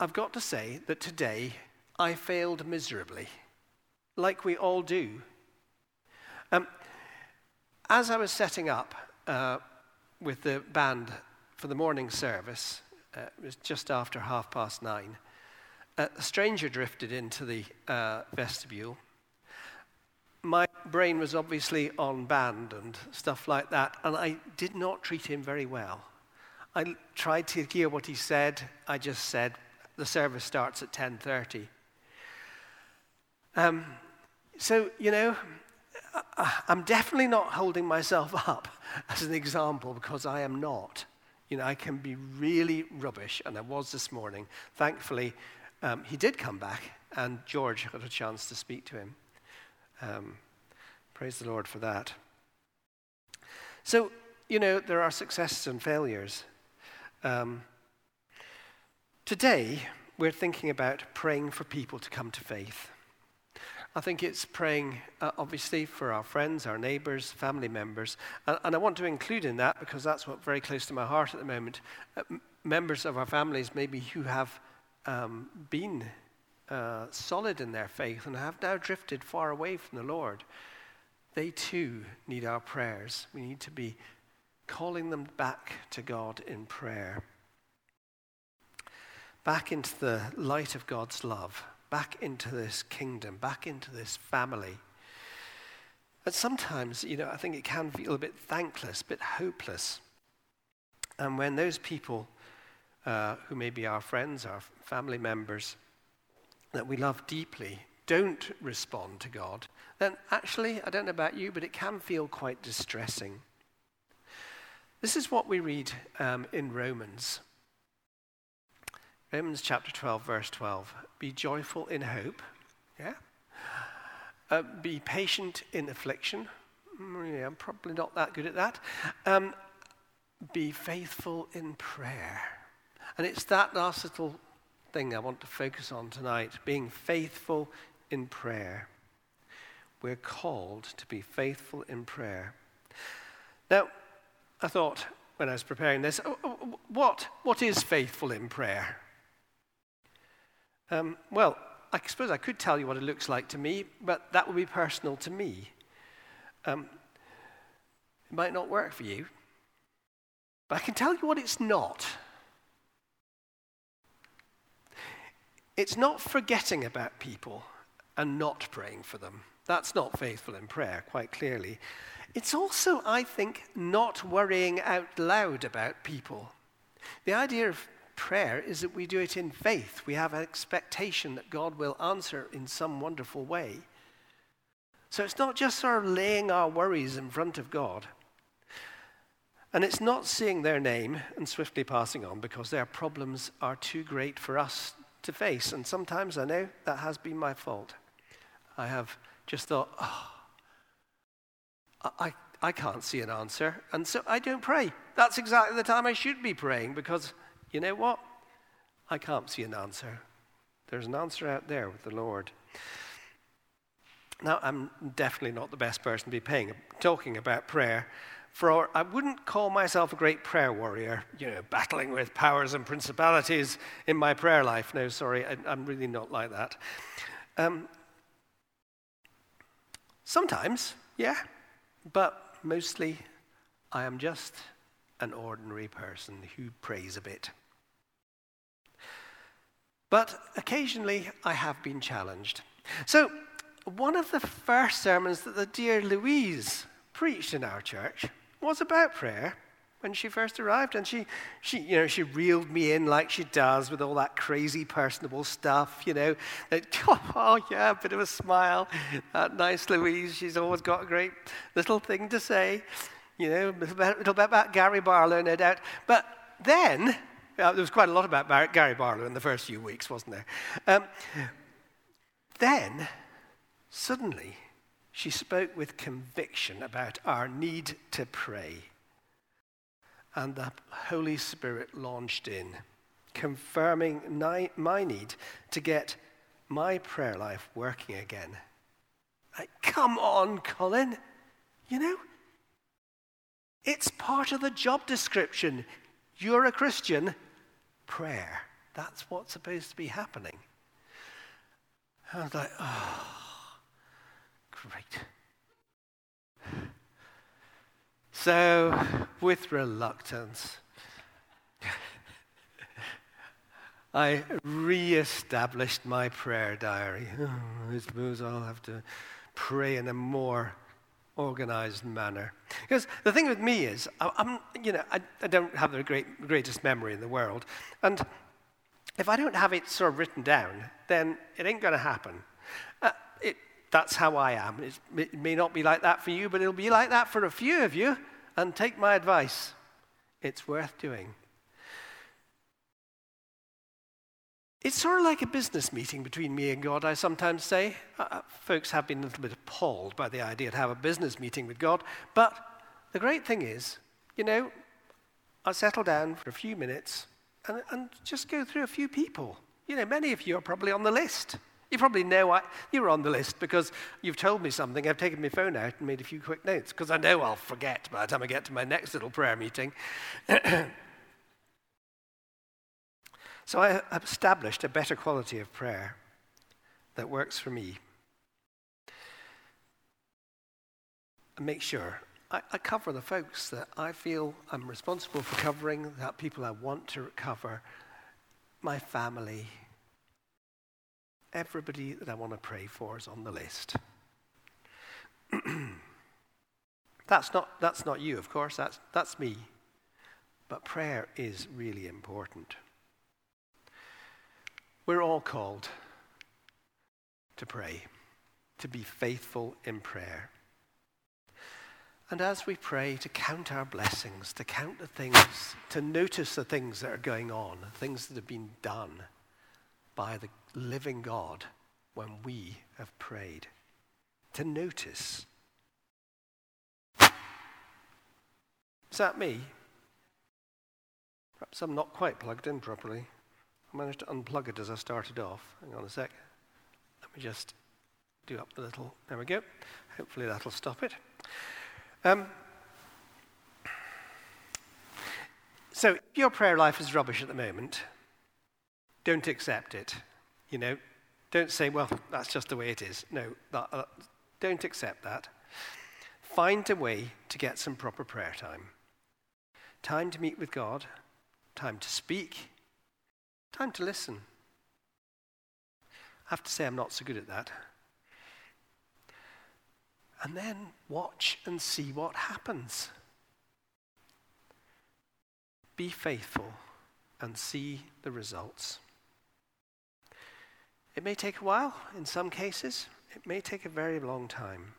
I've got to say that today I failed miserably, like we all do. As I was setting up with the band for the morning service, it was just after 9:30, a stranger drifted into the vestibule. My brain was obviously on band and stuff like that, and I did not treat him very well. I tried to hear what he said. I just said, the service starts at 10:30. So, I'm definitely not holding myself up as an example, because I am not. I can be really rubbish, and I was this morning. Thankfully, he did come back, and George had a chance to speak to him. Praise the Lord for that. So, there are successes and failures. Today, we're thinking about praying for people to come to faith. I think it's praying, obviously, for our friends, our neighbors, family members. And I want to include in that, because that's what's very close to my heart at the moment, members of our families maybe who have been solid in their faith and have now drifted far away from the Lord. They too need our prayers. We need to be calling them back to God in prayer. Back into the light of God's love. Back into this kingdom, back into this family. But sometimes, I think it can feel a bit thankless, a bit hopeless. And when those people who may be our friends, our family members, that we love deeply, don't respond to God, then actually, I don't know about you, but it can feel quite distressing. This is what we read in Romans. Romans chapter 12, verse 12. Be joyful in hope. Yeah? Be patient in affliction. Yeah, I'm probably not that good at that. Be faithful in prayer. And it's that last little thing I want to focus on tonight, being faithful in prayer. We're called to be faithful in prayer. Now, I thought when I was preparing this, what is faithful in prayer? Well, I suppose I could tell you what it looks like to me, but that would be personal to me. It might not work for you, but I can tell you what it's not. It's not forgetting about people and not praying for them. That's not faithful in prayer, quite clearly. It's also, I think, not worrying out loud about people. The idea of prayer is that we do it in faith. We have an expectation that God will answer in some wonderful way. So it's not just sort of laying our worries in front of God. And it's not seeing their name and swiftly passing on because their problems are too great for us to face. And sometimes I know that has been my fault. I have just thought, I can't see an answer, and so I don't pray. That's exactly the time I should be praying, because you know what? I can't see an answer. There's an answer out there with the Lord. Now, I'm definitely not the best person to be talking about prayer, for I wouldn't call myself a great prayer warrior, battling with powers and principalities in my prayer life. No, sorry, I'm really not like that. Sometimes, yeah, but mostly I am just an ordinary person who prays a bit. But occasionally I have been challenged. So one of the first sermons that the dear Louise preached in our church was about prayer when she first arrived, and she reeled me in like she does with all that crazy personable stuff, that, oh yeah, a bit of a smile. That nice Louise, she's always got a great little thing to say, a little bit about Gary Barlow, no doubt. But then, there was quite a lot about Gary Barlow in the first few weeks, wasn't there? Then, suddenly, she spoke with conviction about our need to pray. And the Holy Spirit launched in, confirming my need to get my prayer life working again. Like, come on, Colin. It's part of the job description. You're a Christian. Prayer. That's what's supposed to be happening. I was like, oh, great. So, with reluctance, I re-established my prayer diary. I suppose I'll have to pray in a more organized manner. Because the thing with me is, I don't have the greatest memory in the world. And if I don't have it sort of written down, then it ain't going to happen. That's how I am. It may not be like that for you, but it'll be like that for a few of you. And take my advice. It's worth doing. It's sort of like a business meeting between me and God, I sometimes say. Folks have been a little bit appalled by the idea to have a business meeting with God. But the great thing is, I settle down for a few minutes and just go through a few people. Many of you are probably on the list. You probably know you're on the list because you've told me something. I've taken my phone out and made a few quick notes because I know I'll forget by the time I get to my next little prayer meeting. So I have established a better quality of prayer that works for me. And make sure I cover the folks that I feel I'm responsible for covering, that people I want to cover, my family. Everybody that I want to pray for is on the list. That's not you, of course. That's me. But prayer is really important. We're all called to pray, to be faithful in prayer. And as we pray, to count our blessings, to count the things, to notice the things that are going on, things that have been done by the living God when we have prayed. To notice. Is that me? Perhaps I'm not quite plugged in properly. I managed to unplug it as I started off. Hang on a sec. Let me just do up the little... There we go. Hopefully that'll stop it. So if your prayer life is rubbish at the moment, don't accept it. Don't say, well, that's just the way it is. No, don't accept that. Find a way to get some proper prayer time. Time to meet with God, time to speak, time to listen. I have to say I'm not so good at that. And then watch and see what happens. Be faithful and see the results. It may take a while in some cases. It may take a very long time.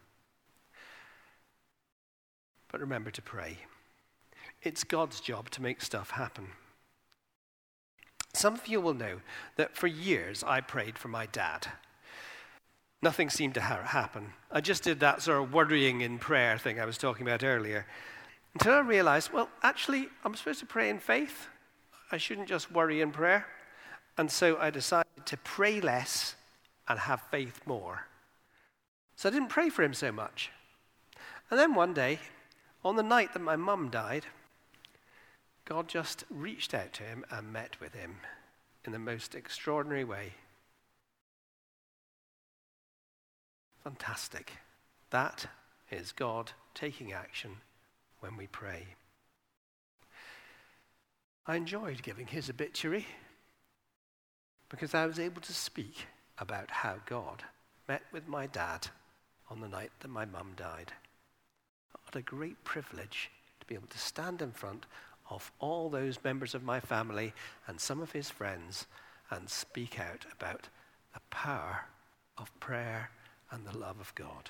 But remember to pray. It's God's job to make stuff happen. Some of you will know that for years I prayed for my dad. Nothing seemed to happen. I just did that sort of worrying in prayer thing I was talking about earlier. Until I realized, well, actually, I'm supposed to pray in faith. I shouldn't just worry in prayer. And so I decided to pray less and have faith more. So I didn't pray for him so much. And then one day, on the night that my mum died, God just reached out to him and met with him in the most extraordinary way. Fantastic. That is God taking action when we pray. I enjoyed giving his obituary because I was able to speak about how God met with my dad on the night that my mum died. What a great privilege to be able to stand in front of all those members of my family and some of his friends and speak out about the power of prayer and the love of God.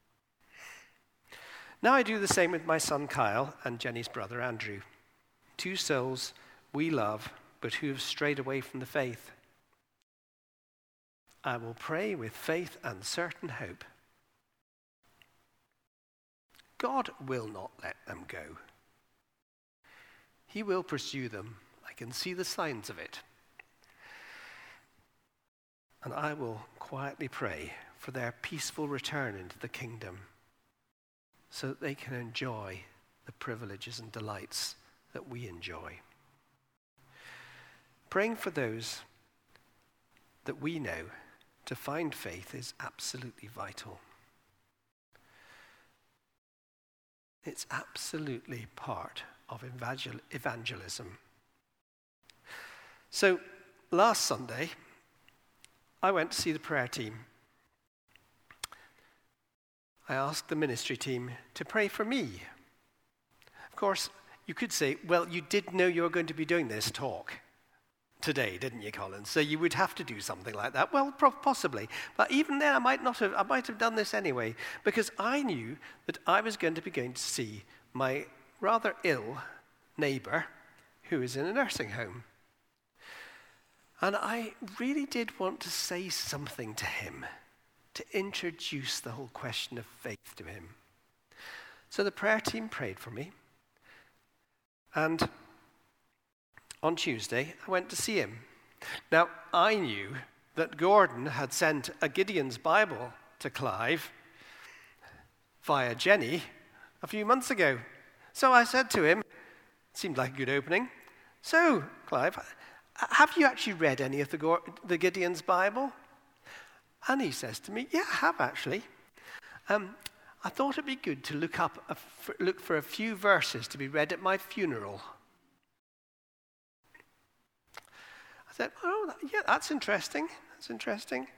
Now I do the same with my son Kyle and Jenny's brother Andrew. Two souls we love, but who have strayed away from the faith. I will pray with faith and certain hope. God will not let them go. He will pursue them. I can see the signs of it. And I will quietly pray for their peaceful return into the kingdom so that they can enjoy the privileges and delights that we enjoy. Praying for those that we know to find faith is absolutely vital. It's absolutely part of evangelism. So last Sunday, I went to see the prayer team. I asked the ministry team to pray for me. Of course, you could say, well, you did know you were going to be doing this talk today, didn't you, Colin? So you would have to do something like that. Well, possibly. But even then, I might have done this anyway, because I knew that I was going to see my rather ill neighbour who is in a nursing home. And I really did want to say something to him, to introduce the whole question of faith to him. So the prayer team prayed for me. And on Tuesday, I went to see him. Now, I knew that Gordon had sent a Gideon's Bible to Clive via Jenny a few months ago. So I said to him, seemed like a good opening, so, Clive, have you actually read any of the Gideon's Bible? And he says to me, yeah, I have actually. I thought it'd be good to look for a few verses to be read at my funeral. I said, oh, yeah, that's interesting. That's interesting.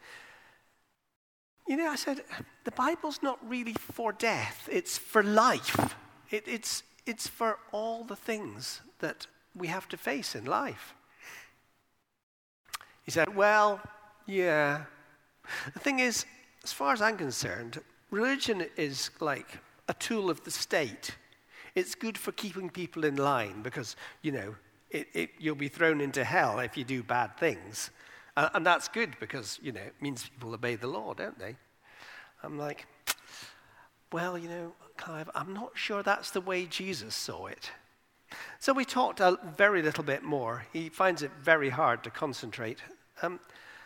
You know, I said, the Bible's not really for death. It's for life. It's for all the things that we have to face in life. He said, well, yeah. The thing is, as far as I'm concerned, religion is like a tool of the state. It's good for keeping people in line because, you know, you'll be thrown into hell if you do bad things. And that's good because, you know, it means people obey the law, don't they? I'm like, well, you know, Clive, I'm not sure that's the way Jesus saw it. So we talked a very little bit more. He finds it very hard to concentrate. And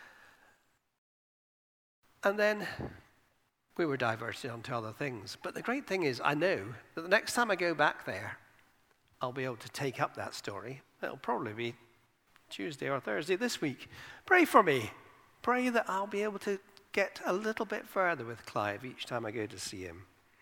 then we were diverted onto other things. But the great thing is, I know that the next time I go back there, I'll be able to take up that story. It'll probably be Tuesday or Thursday this week. Pray for me. Pray that I'll be able to get a little bit further with Clive each time I go to see him.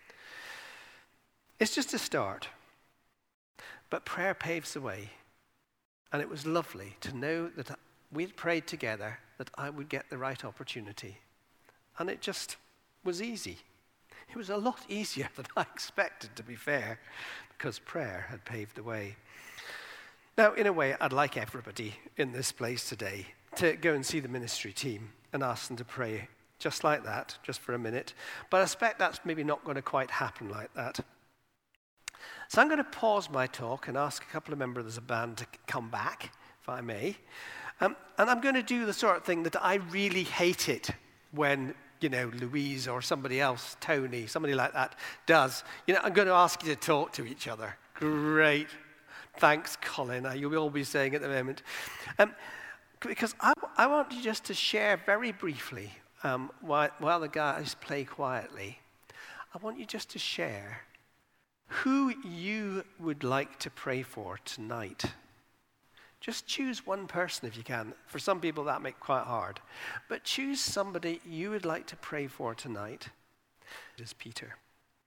It's just a start. But prayer paves the way. And it was lovely to know that we'd prayed together that I would get the right opportunity. And it just was easy. It was a lot easier than I expected, to be fair, because prayer had paved the way. Now, in a way, I'd like everybody in this place today to go and see the ministry team and ask them to pray just like that, just for a minute. But I suspect that's maybe not going to quite happen like that. So I'm going to pause my talk and ask a couple of members of the band to come back, if I may. And I'm going to do the sort of thing that I really hated when, you know, Louise or somebody else, Tony, somebody like that, does. You know, I'm going to ask you to talk to each other. Great. Thanks, Colin. You'll all be saying at the moment. Because I want you just to share very briefly, while the guys play quietly, I want you just to share who you would like to pray for tonight. Just choose one person if you can. For some people that may be quite hard. But choose somebody you would like to pray for tonight. It is Peter.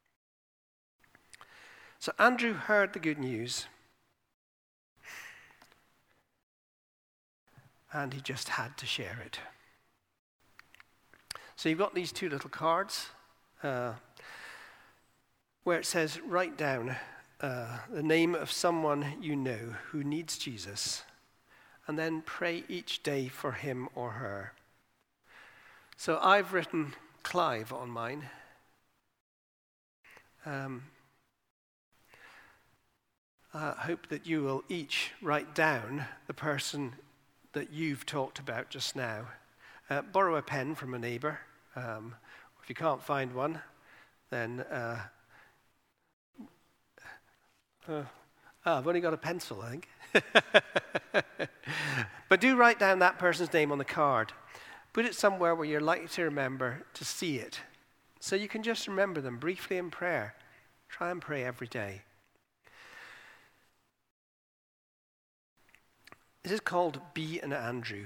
So Andrew heard the good news. And he just had to share it. So you've got these two little cards where it says, write down the name of someone you know who needs Jesus, and then pray each day for him or her. So I've written Clive on mine. I hope that you will each write down the person that you've talked about just now. Borrow a pen from a neighbour. If you can't find one, then I've only got a pencil, I think. But do write down that person's name on the card. Put it somewhere where you're likely to remember to see it. So you can just remember them briefly in prayer. Try and pray every day. This is called Be an Andrew.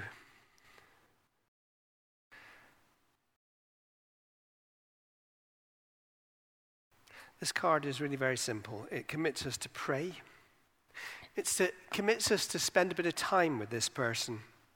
This card is really very simple. It commits us to pray. It commits us to spend a bit of time with this person.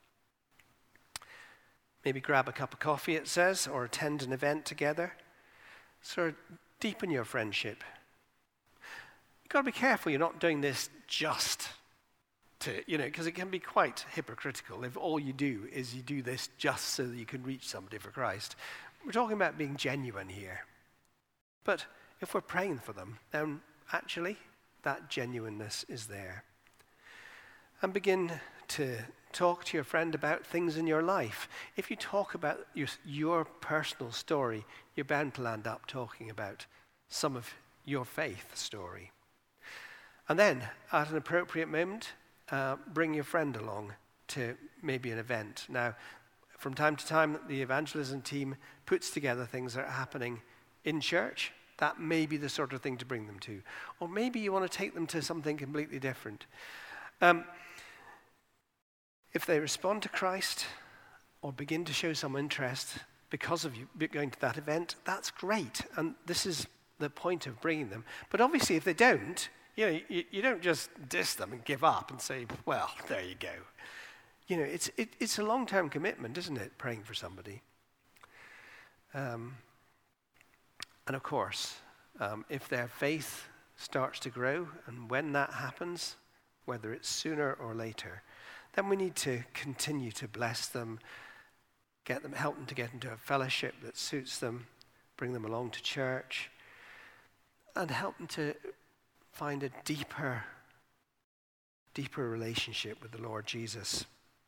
Maybe grab a cup of coffee, it says, or attend an event together. Sort of deepen your friendship. You've got to be careful you're not doing this just to, because it can be quite hypocritical if all you do is you do this just so that you can reach somebody for Christ. We're talking about being genuine here. But if we're praying for them, then actually that genuineness is there. And begin to talk to your friend about things in your life. If you talk about your personal story, you're bound to land up talking about some of your faith story. And then, at an appropriate moment, bring your friend along to maybe an event. Now, from time to time, the evangelism team puts together things that are happening in church. That may be the sort of thing to bring them to. Or maybe you want to take them to something completely different. If they respond to Christ or begin to show some interest because of you going to that event, that's great. And this is the point of bringing them. But obviously, if they don't, you don't just diss them and give up and say, well, there you go. It's a long-term commitment, isn't it, praying for somebody? And of course, if their faith starts to grow, and when that happens, whether it's sooner or later, then we need to continue to bless them, help them to get into a fellowship that suits them, bring them along to church, and help them to find a deeper relationship with the Lord Jesus.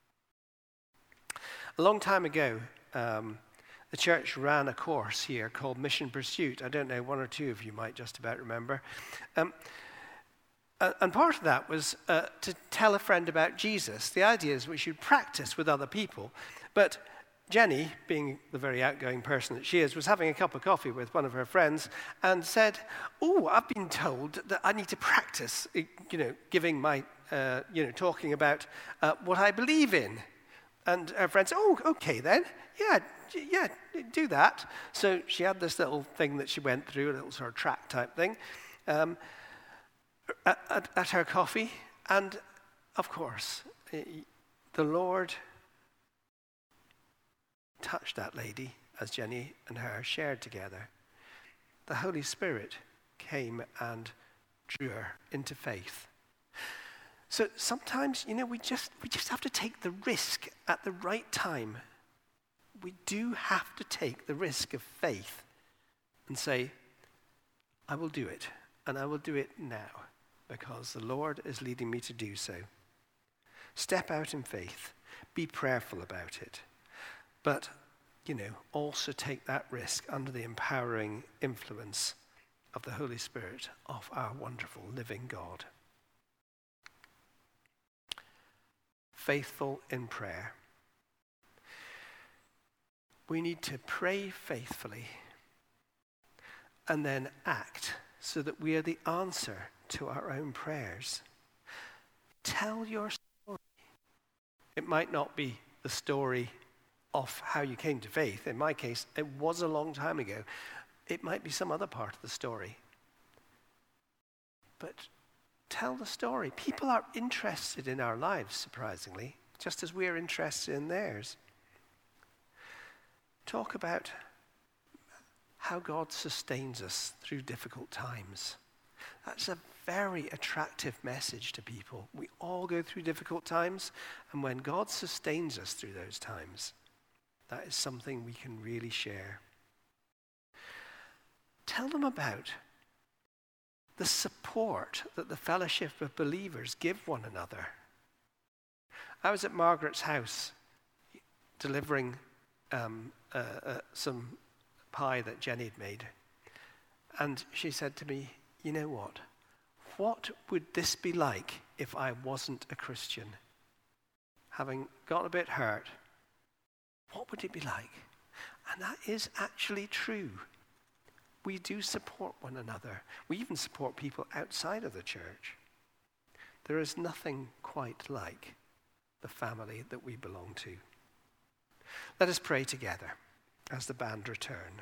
A long time ago, the church ran a course here called Mission Pursuit. I don't know, one or two of you might just about remember. And part of that was to tell a friend about Jesus. The idea is we should practice with other people. But Jenny, being the very outgoing person that she is, was having a cup of coffee with one of her friends and said, I've been told that I need to practice, giving my, talking about what I believe in. And her friend said, okay then. Yeah, do that. So she had this little thing that she went through, a little sort of track type thing, at her coffee. And of course, the Lord touched that lady as Jenny and her shared together. The Holy Spirit came and drew her into faith. So sometimes, we just have to take the risk at the right time. We do have to take the risk of faith and say, I will do it, and I will do it now, because the Lord is leading me to do so. Step out in faith. Be prayerful about it. But, also take that risk under the empowering influence of the Holy Spirit of our wonderful living God. Faithful in prayer. We need to pray faithfully and then act so that we are the answer to our own prayers. Tell your story. It might not be the story of how you came to faith. In my case, it was a long time ago. It might be some other part of the story. But tell the story. People are interested in our lives, surprisingly, just as we're interested in theirs. Talk about how God sustains us through difficult times. That's a very attractive message to people. We all go through difficult times, and when God sustains us through those times, that is something we can really share. Tell them about the support that the fellowship of believers give one another. I was at Margaret's house delivering some pie that Jenny had made. And she said to me, you know what? What would this be like if I wasn't a Christian? Having got a bit hurt, what would it be like? And that is actually true. We do support one another. We even support people outside of the church. There is nothing quite like the family that we belong to. Let us pray together as the band return.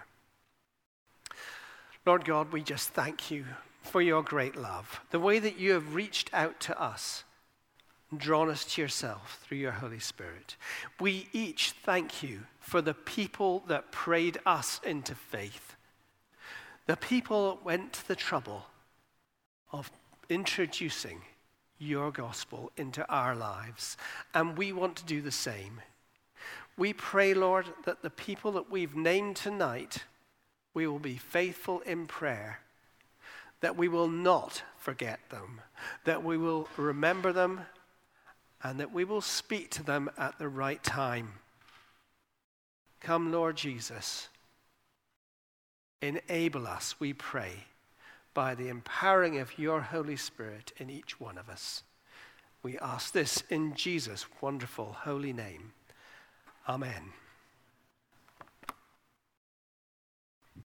Lord God, we just thank you for your great love, the way that you have reached out to us and drawn us to yourself through your Holy Spirit. We each thank you for the people that prayed us into faith, the people that went to the trouble of introducing your gospel into our lives, and we want to do the same. We pray, Lord, that the people that we've named tonight, we will be faithful in prayer, that we will not forget them, that we will remember them, and that we will speak to them at the right time. Come, Lord Jesus, enable us, we pray, by the empowering of your Holy Spirit in each one of us. We ask this in Jesus' wonderful holy name. Amen.